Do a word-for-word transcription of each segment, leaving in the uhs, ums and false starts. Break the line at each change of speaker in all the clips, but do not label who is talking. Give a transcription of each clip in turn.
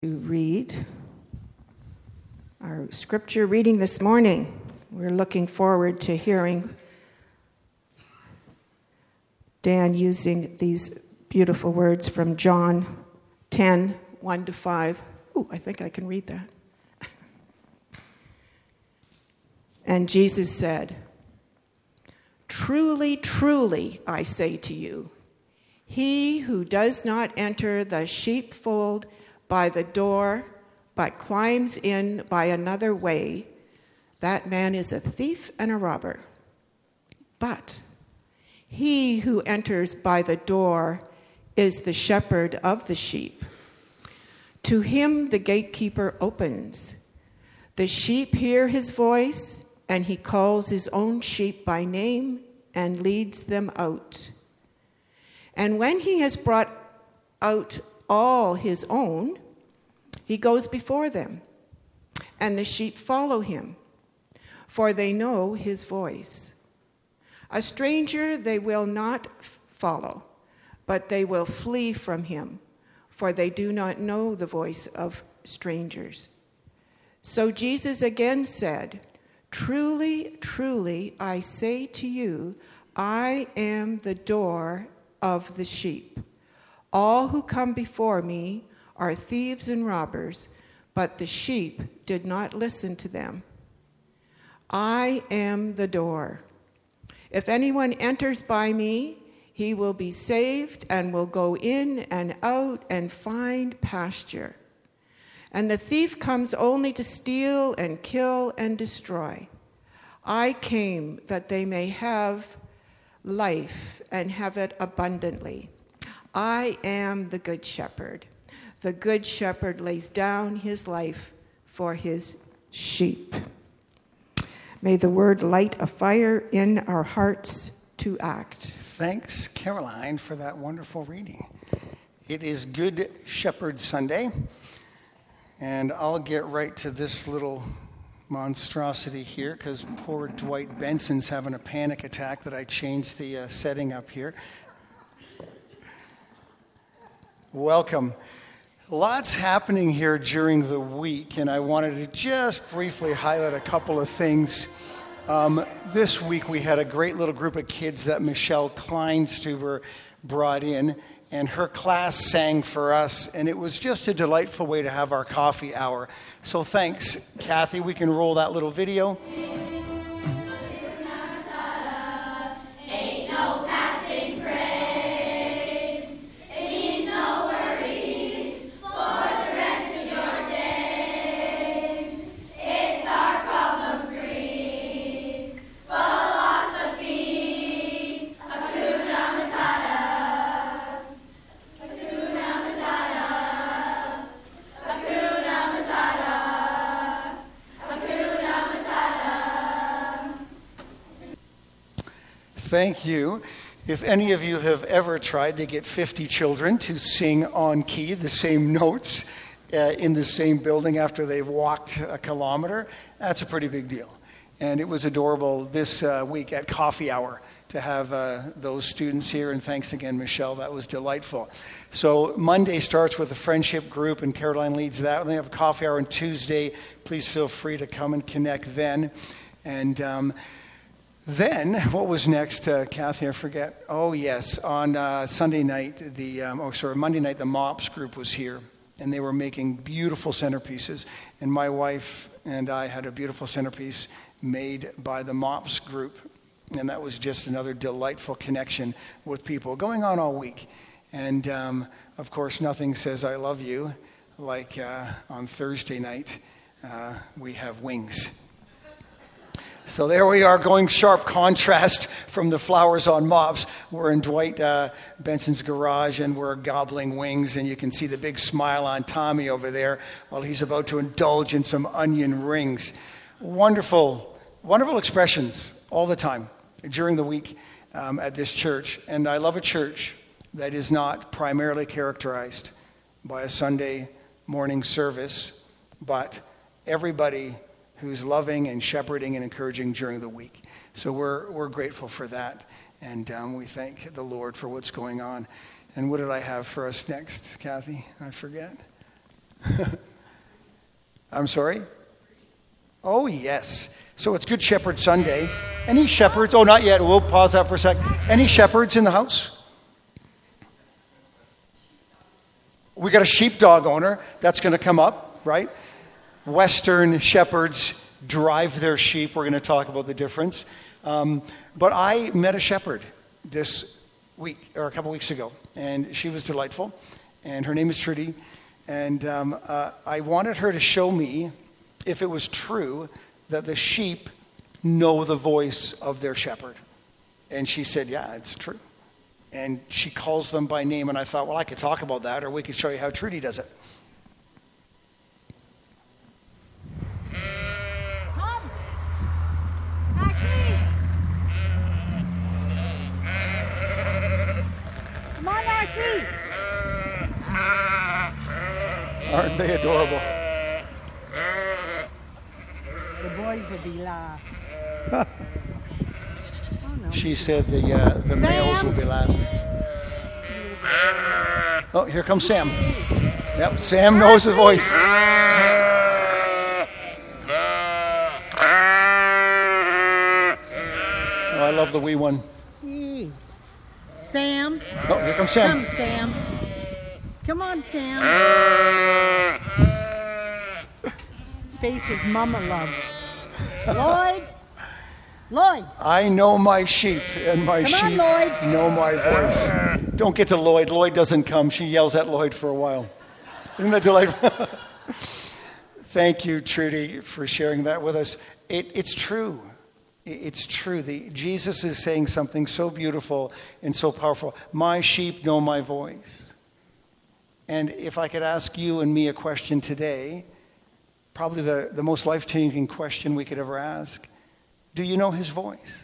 To read our scripture reading this morning. We're looking forward to hearing Dan using these beautiful words from John ten, one to five. Ooh, I think I can read that. And Jesus said, "Truly, truly, I say to you, he who does not enter the sheepfold by the door, but climbs in by another way, that man is a thief and a robber. But he who enters by the door is the shepherd of the sheep. To him the gatekeeper opens. The sheep hear his voice, and he calls his own sheep by name and leads them out. And when he has brought out all his own, he goes before them, and the sheep follow him, for they know his voice. A stranger they will not follow, but they will flee from him, for they do not know the voice of strangers." So Jesus again said, "Truly, truly, I say to you, I am the door of the sheep. All who come before me are thieves and robbers, but the sheep did not listen to them. I am the door. If anyone enters by me, he will be saved and will go in and out and find pasture. And the thief comes only to steal and kill and destroy. I came that they may have life and have it abundantly. I am the good shepherd. The good shepherd lays down his life for his sheep." May the word light a fire in our hearts to act.
Thanks, Caroline, for that wonderful reading. It is Good Shepherd Sunday, and I'll get right to this little monstrosity here because poor Dwight Benson's having a panic attack that I changed the uh, setting up here. Welcome. Lots happening here during the week, and I wanted to just briefly highlight a couple of things. Um, this week we had a great little group of kids that Michelle Kleinstuber brought in, and her class sang for us, and it was just a delightful way to have our coffee hour. So thanks, Kathy. We can roll that little video. Thank you. If any of you have ever tried to get fifty children to sing on key the same notes uh, in the same building after they've walked a kilometer, that's a pretty big deal. And it was adorable this uh, week at coffee hour to have uh, those students here. And thanks again, Michelle. That was delightful. So Monday starts with a friendship group, and Caroline leads that. They have a coffee hour on Tuesday. Please feel free to come and connect then. And um, Then, what was next, uh, Kathy? I forget. Oh, yes. On uh, Sunday night, the um, oh, sorry, Monday night, the MOPS group was here, and they were making beautiful centerpieces. And my wife and I had a beautiful centerpiece made by the MOPS group, and that was just another delightful connection with people going on all week. And um, of course, nothing says "I love you" like uh, on Thursday night uh, we have wings. So there we are, going sharp contrast from the flowers on mops. We're in Dwight uh, Benson's garage, and we're gobbling wings, and you can see the big smile on Tommy over there while he's about to indulge in some onion rings. Wonderful, wonderful expressions all the time during the week um, at this church. And I love a church that is not primarily characterized by a Sunday morning service, but everybody who's loving and shepherding and encouraging during the week. So we're we're grateful for that, and um, we thank the Lord for what's going on. And what did I have for us next, Kathy? I forget. I'm sorry? Oh, yes. So it's Good Shepherd Sunday. Any shepherds? Oh, not yet. We'll pause that for a sec. Any shepherds in the house? We got a sheepdog owner. That's going to come up, right? Western shepherds drive their sheep. We're going to talk about the difference. Um, but I met a shepherd this week, or a couple weeks ago, and she was delightful. And her name is Trudy. And um, uh, I wanted her to show me if it was true that the sheep know the voice of their shepherd. And she said, yeah, it's true. And she calls them by name, and I thought, well, I could talk about that, or we could show you how Trudy does it.
Come! Ashley! Come on, Ashley!
Aren't they adorable?
The boys will be last. Oh, no.
She said the uh, the males will be last. Oh, here comes Sam. Yep, Sam knows the voice.
Oh,
Oh, I love the wee one.
Hey. Sam.
Oh, here comes Sam.
Come, Sam. Come on, Sam. Faces Mama loves. Lloyd. Lloyd.
I know my sheep, and my
Come on,
sheep
Lloyd.
know my voice. Don't get to Lloyd. Lloyd doesn't come. She yells at Lloyd for a while. Isn't that delightful? Thank you, Trudy, for sharing that with us. It, it's true. It, it's true. The, Jesus is saying something so beautiful and so powerful. My sheep know my voice. And if I could ask you and me a question today, probably the, the most life-changing question we could ever ask, do you know his voice?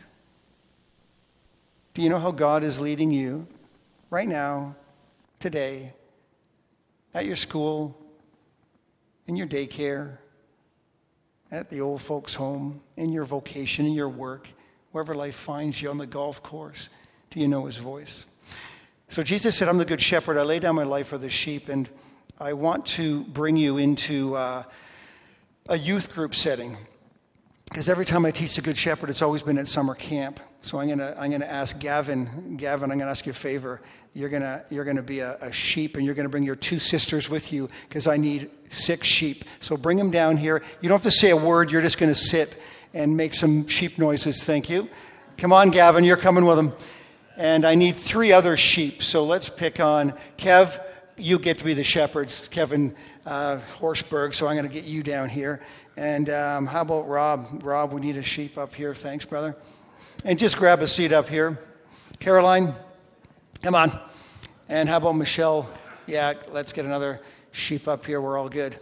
Do you know how God is leading you right now, today, at your school, in your daycare, at the old folks' home, in your vocation, in your work, wherever life finds you, on the golf course? Do you know his voice? So Jesus said, I'm the good shepherd. I lay down my life for the sheep. And I want to bring you into uh, a youth group setting. Because every time I teach the Good Shepherd, it's always been at summer camp. So I'm gonna I'm gonna ask Gavin, Gavin, I'm gonna ask you a favor. You're gonna you're gonna be a, a sheep, and you're gonna bring your two sisters with you, because I need six sheep. So bring them down here. You don't have to say a word. You're just gonna sit and make some sheep noises. Thank you. Come on, Gavin, you're coming with them. And I need three other sheep. So let's pick on Kev. You get to be the shepherds, Kevin uh, Horsberg. So I'm gonna get you down here. And um, how about Rob? Rob, we need a sheep up here. Thanks, brother. And just grab a seat up here. Caroline, come on. And how about Michelle? Yeah, let's get another sheep up here. We're all good.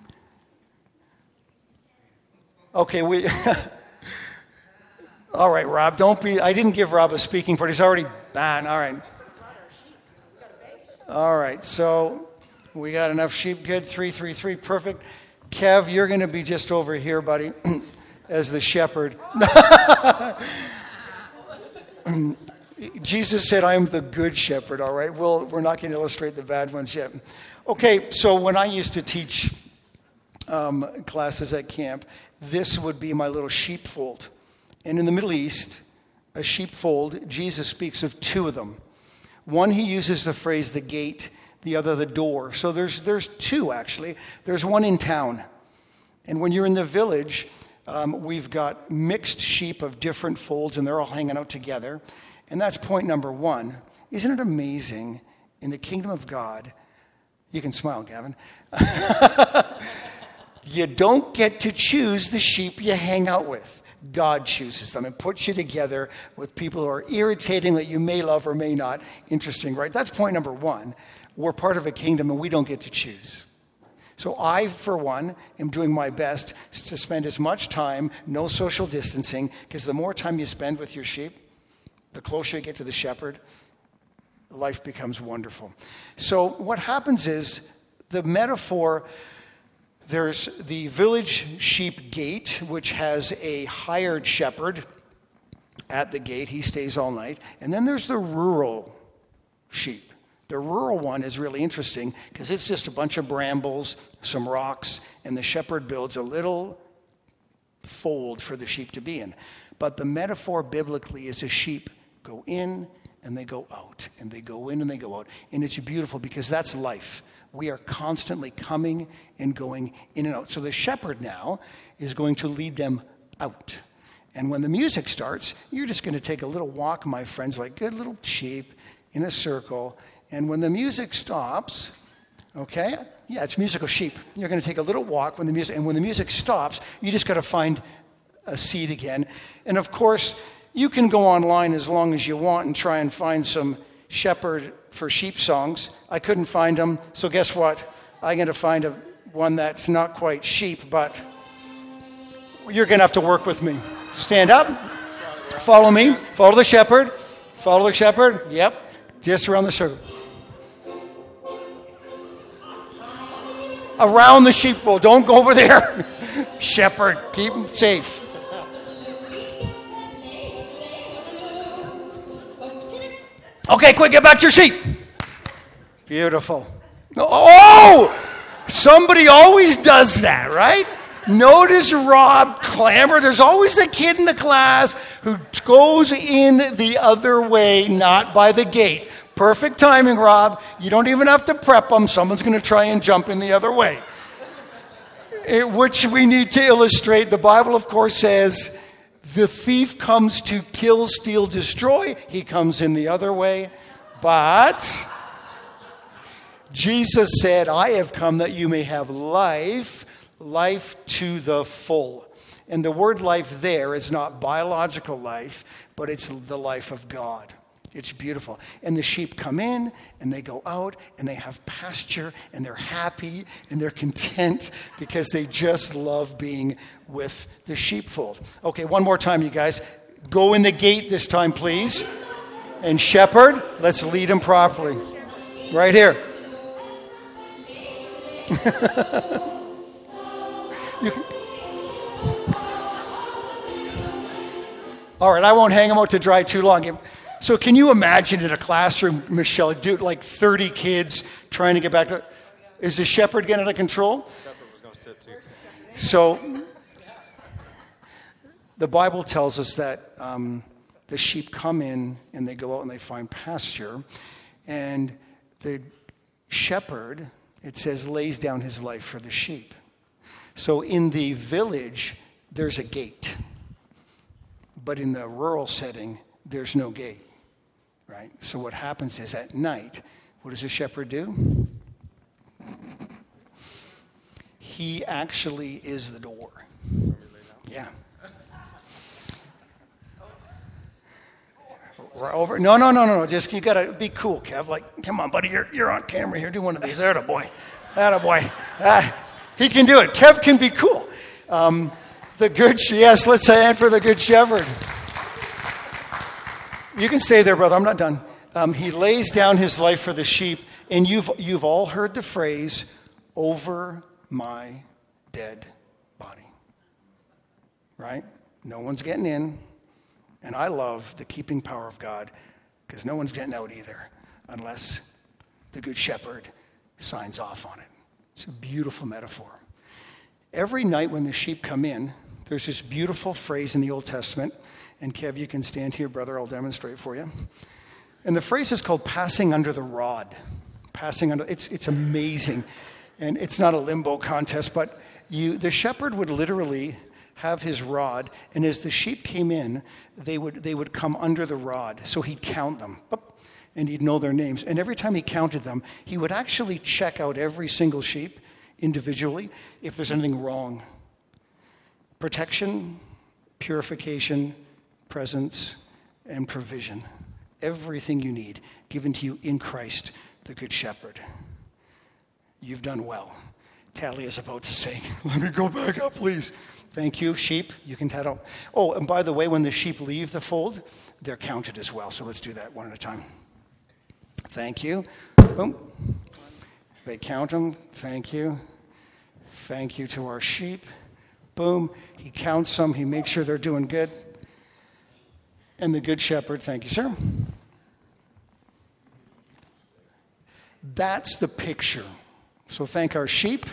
Okay, we... All right, Rob, don't be... I didn't give Rob a speaking part. He's already... Ah, all right. All right, so we got enough sheep. Good. Three, three, three. Perfect. Kev, you're going to be just over here, buddy, as the shepherd. Jesus said, I am the good shepherd, all right? We'll, we're not going to illustrate the bad ones yet. Okay, so when I used to teach um, classes at camp, this would be my little sheepfold. And in the Middle East, a sheepfold, Jesus speaks of two of them. One, he uses the phrase the gate, the other the door. So there's there's two, actually. There's one in town. And when you're in the village, um, we've got mixed sheep of different folds, and they're all hanging out together. And that's point number one. Isn't it amazing in the kingdom of God? You can smile, Gavin. You don't get to choose the sheep you hang out with. God chooses them and puts you together with people who are irritating that you may love or may not. Interesting, right? That's point number one. We're part of a kingdom and we don't get to choose. So I, for one, am doing my best to spend as much time, no social distancing, because the more time you spend with your sheep, the closer you get to the shepherd, life becomes wonderful. So what happens is the metaphor, there's the village sheep gate, which has a hired shepherd at the gate. He stays all night. And then there's the rural sheep. The rural one is really interesting because it's just a bunch of brambles, some rocks, and the shepherd builds a little fold for the sheep to be in. But the metaphor biblically is a sheep go in and they go out, and they go in and they go out. And it's beautiful because that's life. We are constantly coming and going in and out. So the shepherd now is going to lead them out. And when the music starts, you're just going to take a little walk, my friends, like good little sheep in a circle. And when the music stops, okay, yeah, it's musical sheep. You're going to take a little walk when the music, and when the music stops, you just got to find a seat again. And of course, you can go online as long as you want and try and find some shepherd for sheep songs. I couldn't find them, so guess what? I'm going to find a one that's not quite sheep, but you're going to have to work with me. Stand up, follow me, follow the shepherd, follow the shepherd. Yep, just around the circle. Around the sheepfold. Don't go over there. Shepherd, keep them safe. Okay, quick, get back to your seat. Beautiful. Oh! Somebody always does that, right? Notice Rob clamor. There's always a kid in the class who goes in the other way, not by the gate. Perfect timing, Rob. You don't even have to prep them. Someone's going to try and jump in the other way. It, which we need to illustrate. The Bible, of course, says, the thief comes to kill, steal, destroy. He comes in the other way. But Jesus said, I have come that you may have life, life to the full. And the word life there is not biological life, but it's the life of God. It's beautiful. And the sheep come in and they go out and they have pasture and they're happy and they're content because they just love being with the sheepfold. Okay, one more time, you guys. Go in the gate this time, please. And shepherd, let's lead him properly. Right here. You can... All right, I won't hang him out to dry too long. So can you imagine in a classroom, Michelle, do like thirty kids trying to get back to... Is the shepherd getting out of control? The shepherd was going to sit too. So the Bible tells us that um, the sheep come in and they go out and they find pasture. And the shepherd, it says, lays down his life for the sheep. So in the village, there's a gate. But in the rural setting, there's no gate. Right? So what happens is at night, what does a shepherd do? He actually is the door. Yeah. Right over. No, no, no, no, no. Just you gotta be cool, Kev. Like, come on, buddy, you're you're on camera here. Do one of these. There, boy. That boy. Ah, he can do it. Kev can be cool. Um, the good. Yes, let's say and for the good shepherd. You can stay there, brother. I'm not done. Um, he lays down his life for the sheep, and you've you've all heard the phrase, "over my dead body." Right? No one's getting in, and I love the keeping power of God because no one's getting out either, unless the good shepherd signs off on it. It's a beautiful metaphor. Every night when the sheep come in, there's this beautiful phrase in the Old Testament. And Kev, you can stand here, brother. I'll demonstrate for you. And the phrase is called passing under the rod. Passing under, it's it's amazing. And it's not a limbo contest, but you the shepherd would literally have his rod, and as the sheep came in, they would they would come under the rod. So he'd count them, and he'd know their names. And every time he counted them, he would actually check out every single sheep individually if there's anything wrong. Protection, purification, presence, and provision. Everything you need given to you in Christ, the Good Shepherd. You've done well. Tally is about to say, let me go back up, please. Thank you, sheep. You can tattle. Oh, and by the way, when the sheep leave the fold, they're counted as well. So let's do that one at a time. Thank you. Boom. They count them. Thank you. Thank you to our sheep. Boom. He counts them. He makes sure they're doing good. And the Good Shepherd, thank you, sir. That's the picture. So thank our sheep.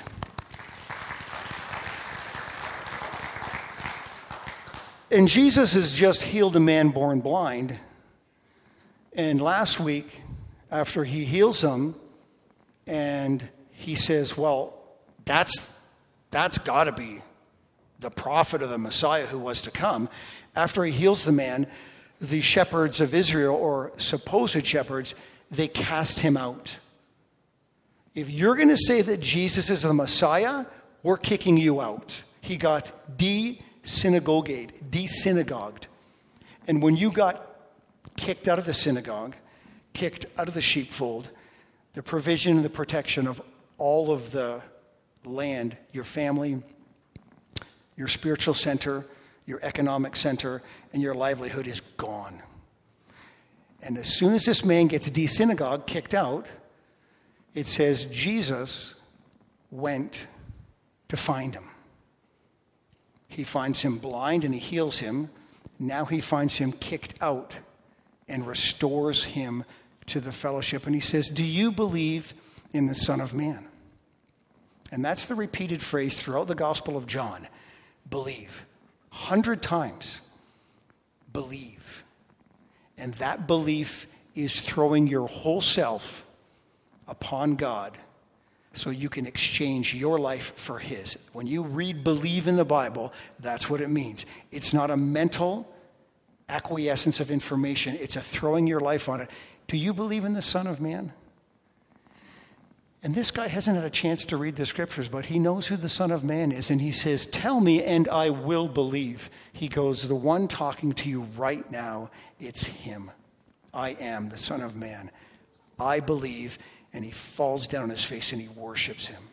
And Jesus has just healed a man born blind. And last week, after he heals him, and he says, well, that's that's got to be the prophet or the Messiah who was to come. After he heals the man, the shepherds of Israel, or supposed shepherds, they cast him out. If you're going to say that Jesus is the Messiah, we're kicking you out. He got de-synagogued, de-synagogued. And when you got kicked out of the synagogue, kicked out of the sheepfold, the provision and the protection of all of the land, your family, your spiritual center, your economic center, and your livelihood is gone. And as soon as this man gets de-synagogued, kicked out, it says Jesus went to find him. He finds him blind and he heals him. Now he finds him kicked out and restores him to the fellowship. And he says, do you believe in the Son of Man? And that's the repeated phrase throughout the Gospel of John. Believe. Hundred times. Believe. And that belief is throwing your whole self upon God so you can exchange your life for his. When you read believe in the Bible, that's what it means. It's not a mental acquiescence of information. It's a throwing your life on it. Do you believe in the Son of Man? And this guy hasn't had a chance to read the scriptures, but he knows who the Son of Man is. And he says, tell me and I will believe. He goes, the one talking to you right now, it's him. I am the Son of Man. I believe. And he falls down on his face and he worships him.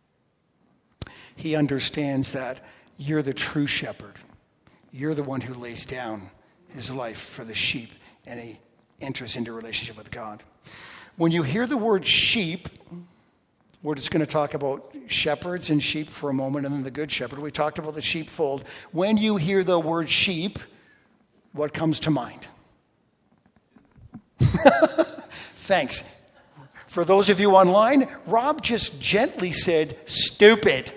He understands that you're the true shepherd. You're the one who lays down his life for the sheep. And he enters into a relationship with God. When you hear the word sheep, we're just going to talk about shepherds and sheep for a moment, and then the good shepherd. We talked about the sheepfold. When you hear the word sheep, what comes to mind? Thanks. For those of you online, Rob just gently said, stupid.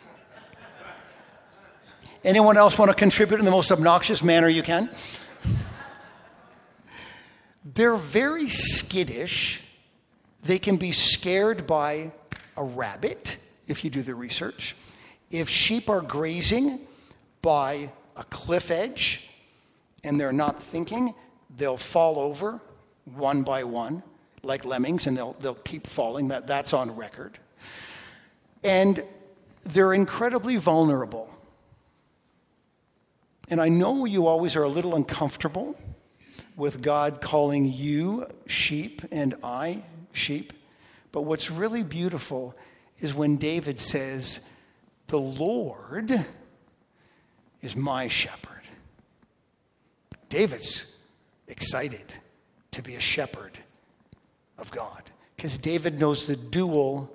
Anyone else want to contribute in the most obnoxious manner you can? They're very skittish. They can be scared by a rabbit, if you do the research. If sheep are grazing by a cliff edge and they're not thinking, they'll fall over one by one, like lemmings, and they'll they'll keep falling. That, that's on record. And they're incredibly vulnerable. And I know you always are a little uncomfortable with God calling you sheep and I sheep. But what's really beautiful is when David says, the Lord is my shepherd. David's excited to be a shepherd of God because David knows the dual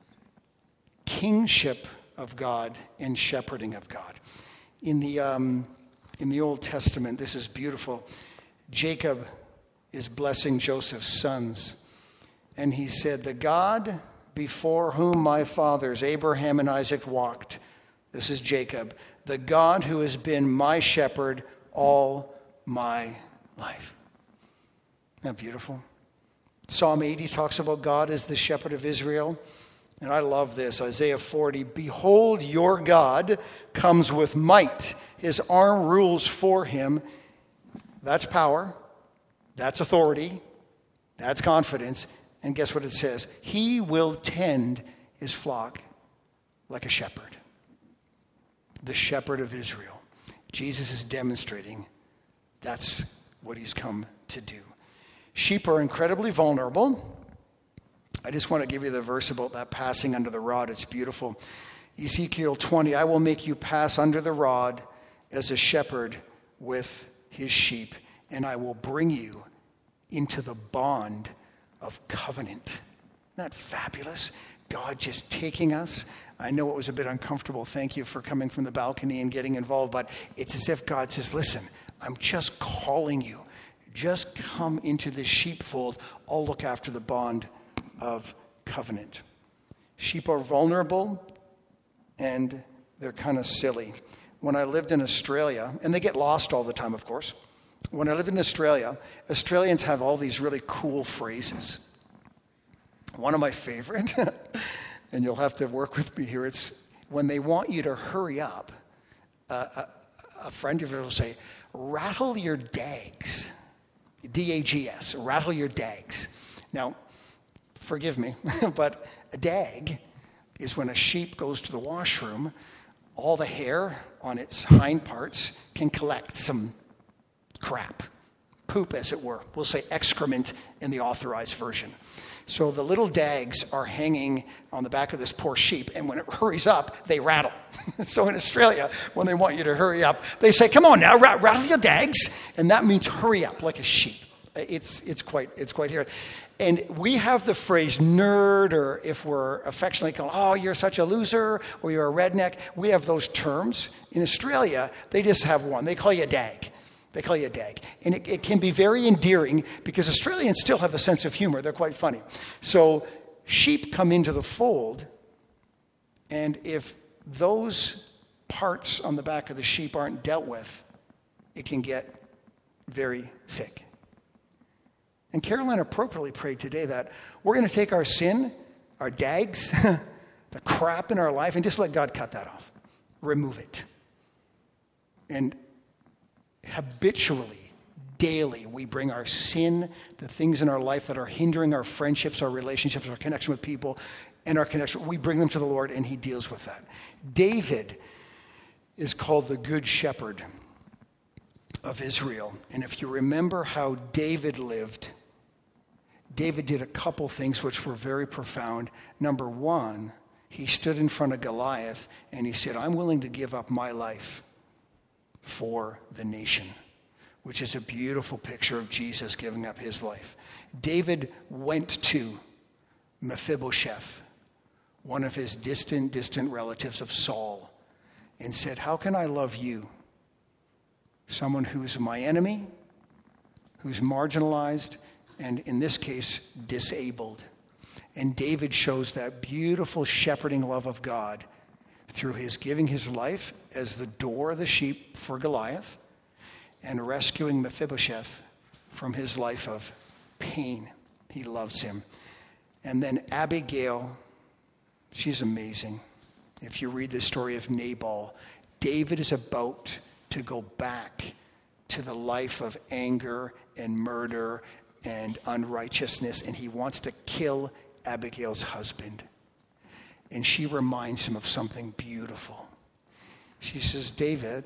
kingship of God and shepherding of God. In the um, in the Old Testament, this is beautiful. Jacob is blessing Joseph's sons, and he said, the God before whom my fathers Abraham and Isaac walked, this is Jacob, the God who has been my shepherd all my life. Isn't that beautiful? Psalm eighty talks about God as the shepherd of Israel. And I love this. Isaiah forty, behold, your God comes with might. His arm rules for him. That's power. That's authority. That's confidence. And guess what it says? He will tend his flock like a shepherd. The shepherd of Israel. Jesus is demonstrating that's what he's come to do. Sheep are incredibly vulnerable. I just want to give you the verse about that passing under the rod. It's beautiful. Ezekiel twenty, I will make you pass under the rod as a shepherd with his sheep, and I will bring you into the bond of covenant. Isn't that fabulous? God just taking us. I know it was a bit uncomfortable. Thank you for coming from the balcony and getting involved, but it's as if God says, listen, I'm just calling you. Just come into the sheepfold. I'll look after the bond of covenant. Sheep are vulnerable and they're kind of silly. When I lived in Australia, and they get lost all the time, of course. When I lived in Australia, Australians have all these really cool phrases. One of my favorite, and you'll have to work with me here, it's when they want you to hurry up, uh, a, a friend of yours will say, rattle your dags. D A G S, rattle your dags. Now, forgive me, but a dag is when a sheep goes to the washroom, all the hair on its hind parts can collect some crap, poop as it were. We'll say excrement in the authorized version. So the little dags are hanging on the back of this poor sheep, and when it hurries up, they rattle. So in Australia, when they want you to hurry up, they say, come on now, rattle your dags, and that means hurry up like a sheep. It's it's quite it's quite here. And we have the phrase nerd, or if we're affectionately called, oh, you're such a loser, or you're a redneck. We have those terms. In Australia, they just have one. They call you a dag. They call you a dag. And it, it can be very endearing because Australians still have a sense of humor. They're quite funny. So sheep come into the fold, and if those parts on the back of the sheep aren't dealt with, it can get very sick. And Caroline appropriately prayed today that we're going to take our sin, our dags, the crap in our life, and just let God cut that off. Remove it. And habitually, daily, we bring our sin, the things in our life that are hindering our friendships, our relationships, our connection with people, and our connection, we bring them to the Lord, and he deals with that. David is called the Good Shepherd of Israel. And if you remember how David lived, David did a couple things which were very profound. Number one, he stood in front of Goliath and he said, I'm willing to give up my life for the nation, which is a beautiful picture of Jesus giving up his life. David went to Mephibosheth, one of his distant, distant relatives of Saul, and said, how can I love you? Someone who's my enemy, who's marginalized, and in this case, disabled. And David shows that beautiful shepherding love of God through his giving his life as the door of the sheep for Goliath and rescuing Mephibosheth from his life of pain. He loves him. And then Abigail, she's amazing. If you read the story of Nabal, David is about to go back to the life of anger and murder and unrighteousness, and he wants to kill Abigail's husband. And she reminds him of something beautiful. She says, David,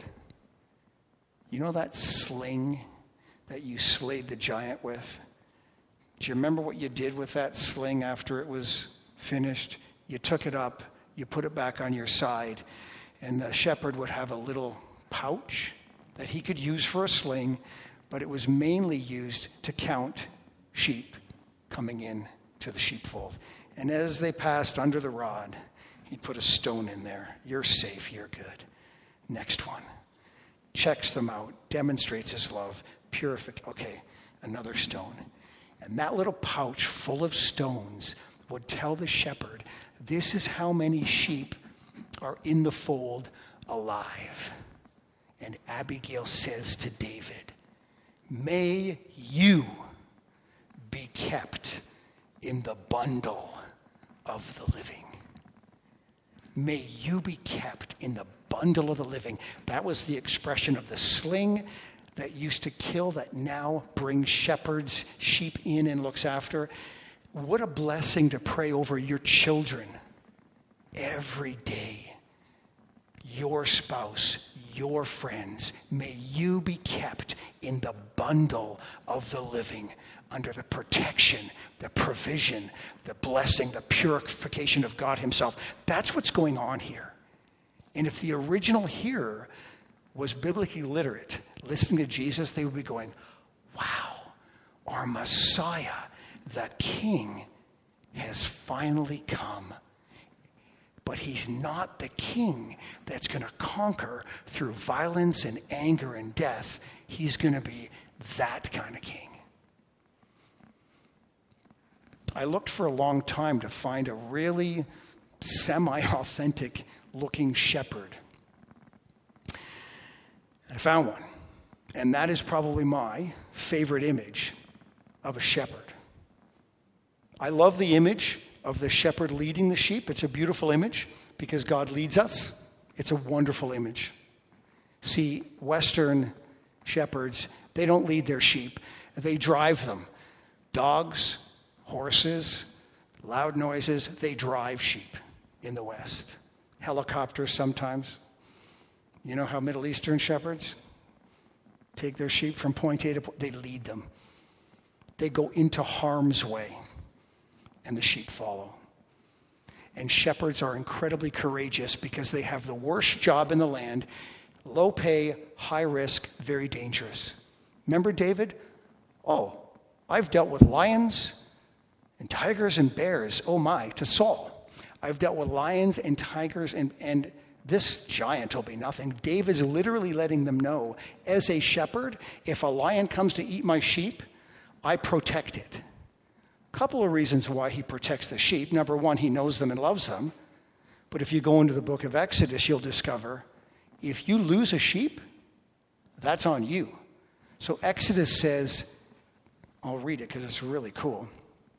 you know that sling that you slayed the giant with? Do you remember what you did with that sling after it was finished? You took it up, you put it back on your side, and the shepherd would have a little pouch that he could use for a sling, but it was mainly used to count sheep coming in to the sheepfold. And as they passed under the rod, he'd put a stone in there. You're safe, you're good. Next one. Checks them out, demonstrates his love, purific. Okay, another stone. And that little pouch full of stones would tell the shepherd, this is how many sheep are in the fold alive. And Abigail says to David, may you be kept in the bundle of the living. May you be kept in the bundle of the living. That was the expression of the sling that used to kill, that now brings shepherds, sheep in and looks after. What a blessing to pray over your children every day. Your spouse, your friends, may you be kept in the bundle of the living, under the protection, the provision, the blessing, the purification of God himself. That's what's going on here. And if the original hearer was biblically literate, listening to Jesus, they would be going, wow, our Messiah, the King, has finally come. But he's not the king that's going to conquer through violence and anger and death. He's going to be that kind of king. I looked for a long time to find a really semi-authentic looking shepherd. And I found one. And that is probably my favorite image of a shepherd. I love the image of the shepherd leading the sheep. It's a beautiful image because God leads us. It's a wonderful image. See, Western shepherds, they don't lead their sheep. They drive them. Dogs, horses, loud noises, they drive sheep in the West. Helicopters sometimes. You know how Middle Eastern shepherds take their sheep from point A to point, they lead them. They go into harm's way, and the sheep follow. And shepherds are incredibly courageous because they have the worst job in the land, low pay, high risk, very dangerous. Remember David? Oh, I've dealt with lions and tigers and bears, oh my, to Saul. I've dealt with lions and tigers and, and this giant will be nothing. David's literally letting them know, as a shepherd, if a lion comes to eat my sheep, I protect it. A couple of reasons why he protects the sheep. Number one, he knows them and loves them. But if you go into the book of Exodus, you'll discover if you lose a sheep, that's on you. So Exodus says, I'll read it because it's really cool.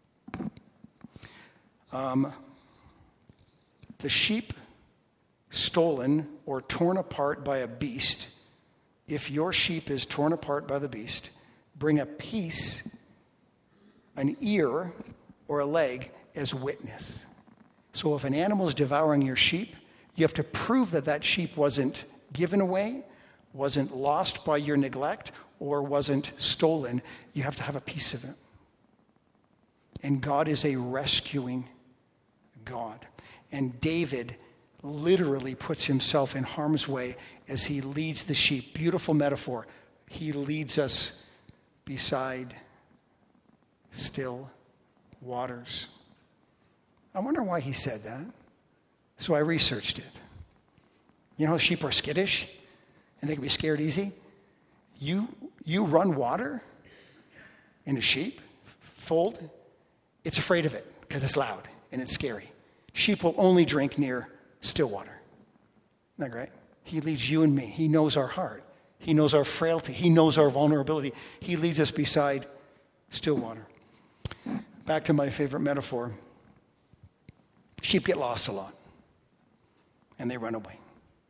Um, the sheep stolen or torn apart by a beast, if your sheep is torn apart by the beast, bring a piece, an ear, or a leg as witness. So if an animal is devouring your sheep, you have to prove that that sheep wasn't given away, wasn't lost by your neglect, or wasn't stolen. You have to have a piece of it. And God is a rescuing God. And David literally puts himself in harm's way as he leads the sheep. Beautiful metaphor. He leads us beside still waters. I wonder why he said that. So I researched it. You know how sheep are skittish and they can be scared easy? You, you run water in a sheep fold, it's afraid of it because it's loud and it's scary. Sheep will only drink near still water. Isn't that great? He leads you and me. He knows our heart. He knows our frailty. He knows our vulnerability. He leads us beside still water. Back to my favorite metaphor. Sheep get lost a lot, and they run away.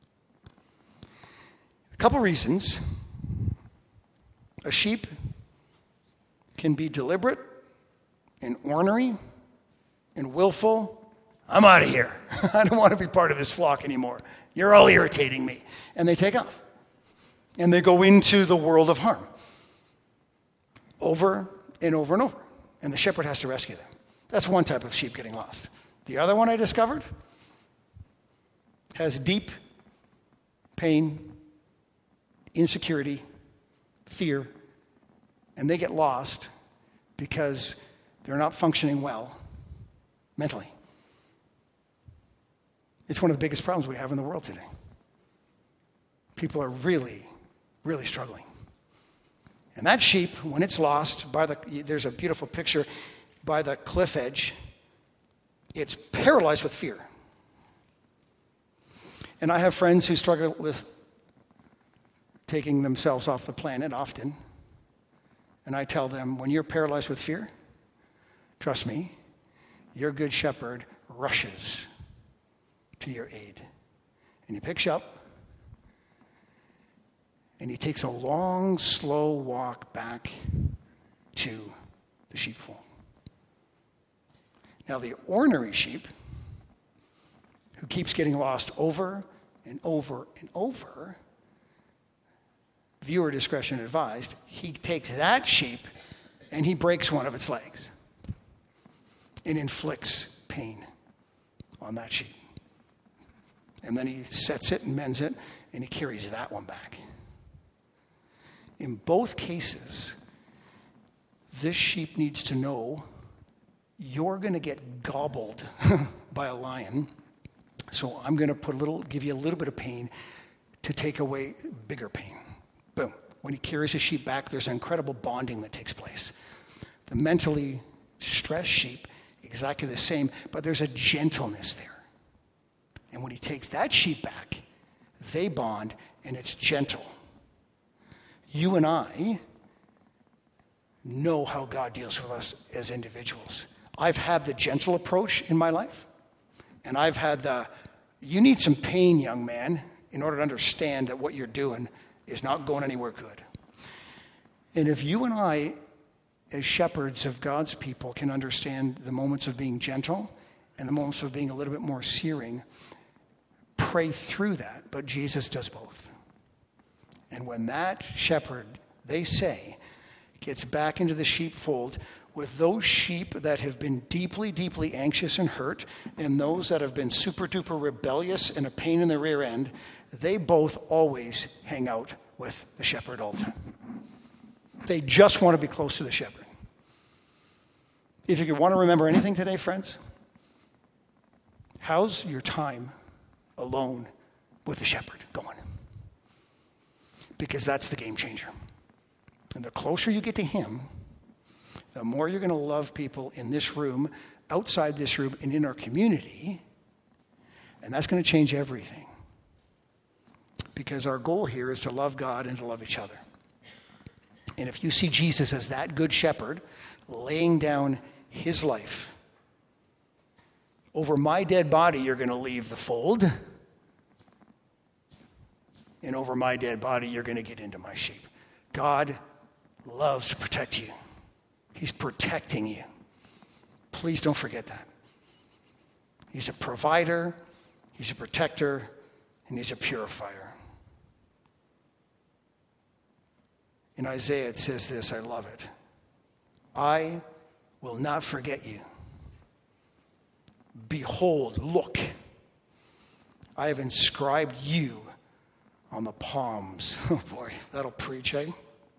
A couple reasons. A sheep can be deliberate and ornery and willful. I'm out of here. I don't want to be part of this flock anymore. You're all irritating me. And they take off. And they go into the world of harm. Over and over and over. And the shepherd has to rescue them. That's one type of sheep getting lost. The other one I discovered has deep pain, insecurity, fear, and they get lost because they're not functioning well mentally. It's one of the biggest problems we have in the world today. People are really, really struggling. And that sheep, when it's lost, by the there's a beautiful picture, by the cliff edge, it's paralyzed with fear. And I have friends who struggle with taking themselves off the planet often. And I tell them, when you're paralyzed with fear, trust me, your good shepherd rushes to your aid. And he picks you up, and he takes a long, slow walk back to the sheepfold. Now, the ornery sheep, who keeps getting lost over and over and over, viewer discretion advised, he takes that sheep and he breaks one of its legs and inflicts pain on that sheep. And then he sets it and mends it, and he carries that one back. In both cases, this sheep needs to know you're going to get gobbled by a lion, so I'm going to put a little, give you a little bit of pain to take away bigger pain. Boom. When he carries his sheep back, there's an incredible bonding that takes place. The mentally stressed sheep exactly the same, but there's a gentleness there. And when he takes that sheep back, they bond, and it's gentle. You and I know how God deals with us as individuals. I've had the gentle approach in my life, and I've had the, you need some pain, young man, in order to understand that what you're doing is not going anywhere good. And if you and I, as shepherds of God's people, can understand the moments of being gentle and the moments of being a little bit more searing, pray through that. But Jesus does both. And when that shepherd, they say, gets back into the sheepfold with those sheep that have been deeply, deeply anxious and hurt, and those that have been super duper rebellious and a pain in the rear end, they both always hang out with the shepherd all the time. They just want to be close to the shepherd. If you could want to remember anything today, friends, how's your time alone with the shepherd going? Because that's the game changer. And the closer you get to him, the more you're going to love people in this room, outside this room, and in our community. And that's going to change everything. Because our goal here is to love God and to love each other. And if you see Jesus as that good shepherd laying down his life, over my dead body, you're going to leave the fold. And over my dead body, you're going to get into my sheep. God loves to protect you. He's protecting you. Please don't forget that. He's a provider, he's a protector, and he's a purifier. In Isaiah, it says this, I love it. I will not forget you. Behold, look, I have inscribed you on the palms. Oh boy, that'll preach, eh?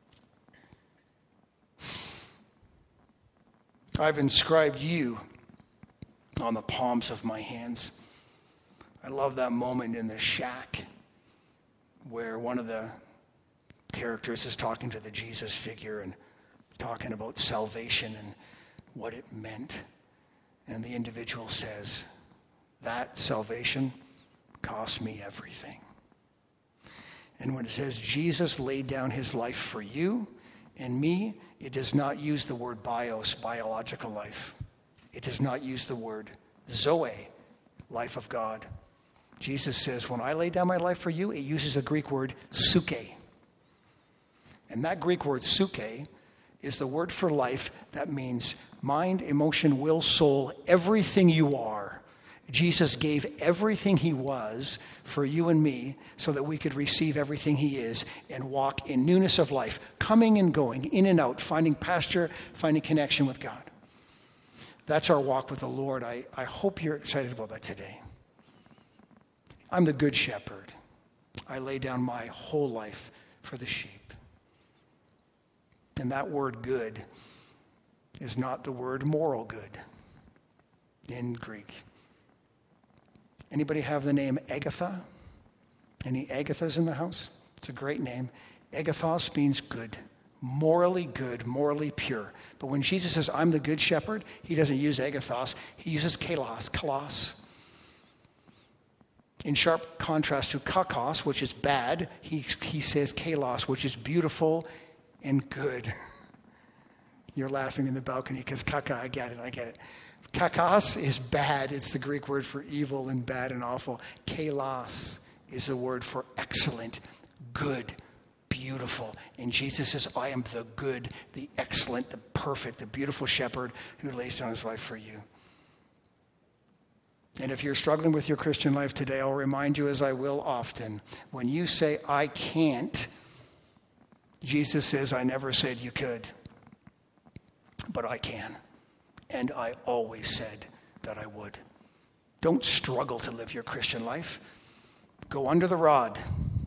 I've inscribed you on the palms of my hands. I love that moment in the shack where one of the characters is talking to the Jesus figure and talking about salvation and what it meant. And the individual says, that salvation cost me everything. And when it says Jesus laid down his life for you and me, it does not use the word bios, biological life. It does not use the word zoe, life of God. Jesus says, when I lay down my life for you, it uses a Greek word, suke. And that Greek word, suke, is the word for life that means mind, emotion, will, soul, everything you are. Jesus gave everything he was for you and me so that we could receive everything he is and walk in newness of life, coming and going, in and out, finding pasture, finding connection with God. That's our walk with the Lord. I, I hope you're excited about that today. I'm the good shepherd. I lay down my whole life for the sheep. And that word good is not the word moral good in Greek. Anybody have the name Agatha? Any Agathas in the house? It's a great name. Agathos means good, morally good, morally pure. But when Jesus says, I'm the good shepherd, he doesn't use Agathos. He uses kalos, kalos. In sharp contrast to kakos, which is bad, he, he says kalos, which is beautiful and good. You're laughing in the balcony because kaka, I get it, I get it. Kakos is bad. It's the Greek word for evil and bad and awful. Kalos is a word for excellent, good, beautiful. And Jesus says, I am the good, the excellent, the perfect, the beautiful shepherd who lays down his life for you. And if you're struggling with your Christian life today, I'll remind you, as I will often, when you say, I can't, Jesus says, I never said you could, but I can. And I always said that I would. Don't struggle to live your Christian life. Go under the rod.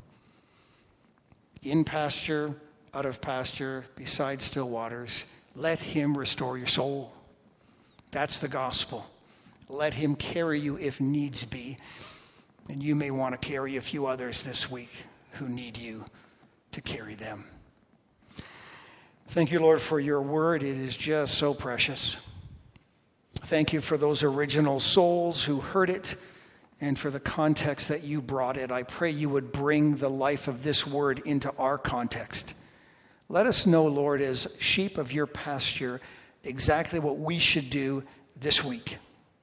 In pasture, out of pasture, beside still waters. Let him restore your soul. That's the gospel. Let him carry you if needs be. And you may want to carry a few others this week who need you to carry them. Thank you, Lord, for your word. It is just so precious. Thank you for those original souls who heard it and for the context that you brought it. I pray you would bring the life of this word into our context. Let us know, Lord, as sheep of your pasture, exactly what we should do this week.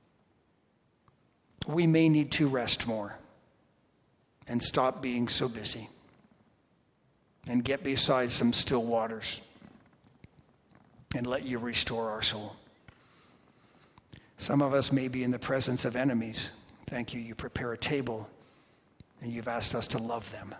We may need to rest more and stop being so busy and get beside some still waters and let you restore our soul. Some of us may be in the presence of enemies. Thank you. You prepare a table and you've asked us to love them.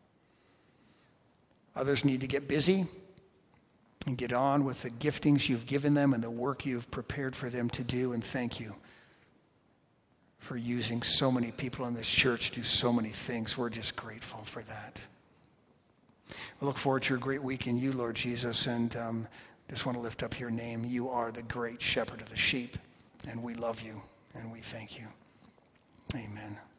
Others need to get busy and get on with the giftings you've given them and the work you've prepared for them to do. And thank you for using so many people in this church to do so many things. We're just grateful for that. We look forward to a great week in you, Lord Jesus, and um, just want to lift up your name. You are the great shepherd of the sheep, and we love you, and we thank you. Amen.